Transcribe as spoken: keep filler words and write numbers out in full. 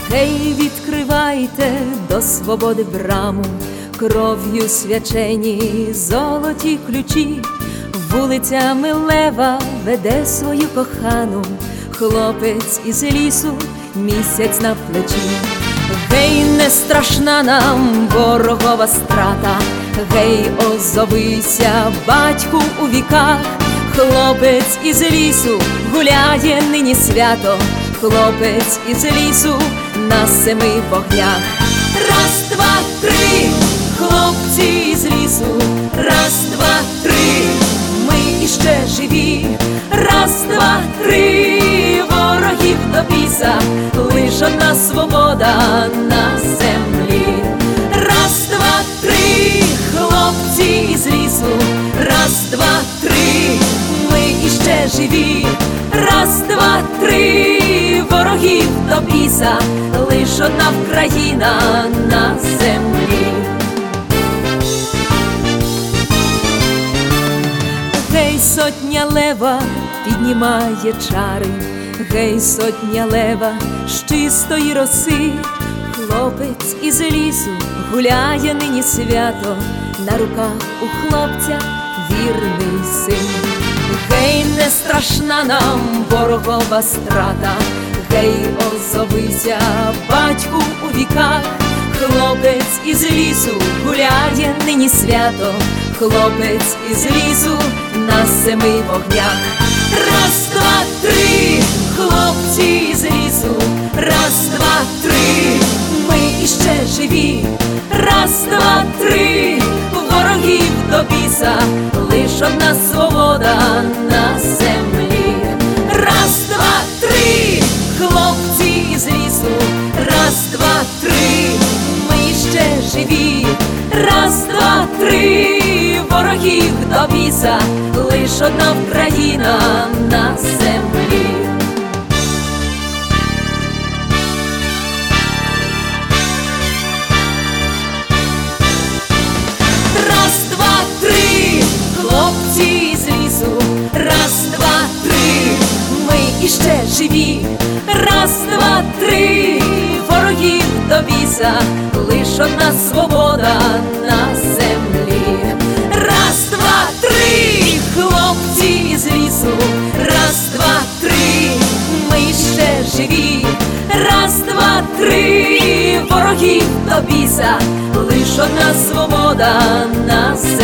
Гей, відкривайте до свободи браму, кров'ю свячені золоті ключі. Вулицями лева веде свою кохану, хлопець із лісу, місяць на плечі. Гей, не страшна нам ворогова страта, гей, озовися, батьку у віках. Хлопець із лісу гуляє нині свято, хлопець із лісу на семи вогнях. Раз, два, три, хлопці із лісу, раз, два, три, ми іще живі. Раз, два, три, ворогів до біса, лиш одна свобода на землі. Раз, два, три, хлопці із лісу, раз, два, три, ми іще живі. Раз, два, три, ворогів до біса, лиш одна Україна на землі. Гей, сотня лева піднімає чари, гей, сотня лева з чистої роси. Хлопець із лісу гуляє нині свято, на руках у хлопця вірний син. Гей, не страшна нам ворогова страта, гей, озовися, батьку у віках. Хлопець із лісу гуляє нині свято, хлопець із лісу на семи вогнях. Раз, два, три, хлопці із лісу, раз, два, три, ми іще живі. Раз, два, три, ворогів до біса, лиш одна свобода на землі. Раз, два, три, хлопці із лісу, раз, два, три, ми іще живі. Раз, два, три, ворогів до біса, лиш одна Україна на землі. Раз, два, три, хлопці з лісу, раз, два, три, ми іще живі. Раз, два, три, ворогів до біса, лиш одна свобода на землі. Раз, два, три, хлопці з лісу, раз, два, три, ми іще живі. Раз, два, три, ворогів до біса, лиш одна свобода на землі.